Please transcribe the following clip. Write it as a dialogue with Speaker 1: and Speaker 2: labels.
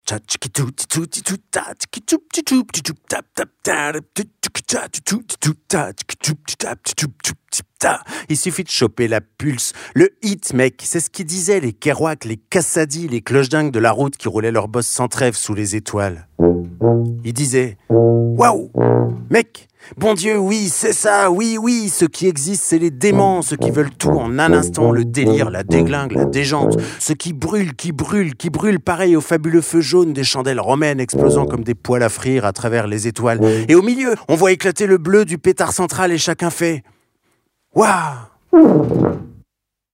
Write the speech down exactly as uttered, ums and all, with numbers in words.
Speaker 1: Il suffit de choper la pulse. Le hit, mec, c'est ce qu'ils disaient les Kerouac, les Cassadi, les cloches-dingues de la route qui roulaient leur bosse sans trêve sous les étoiles. Ils disaient « Waouh, mec, bon Dieu, oui, c'est ça, oui, oui, ce qui existe, c'est les déments, ceux qui veulent tout en un instant, le délire, la déglingue, la déjante, ceux qui brûlent, qui brûlent, qui brûlent, pareil au fabuleux feu jaune des chandelles romaines explosant comme des poêles à frire à travers les étoiles. Et au milieu, on voit éclater le bleu du pétard central et chacun fait « Waouh !»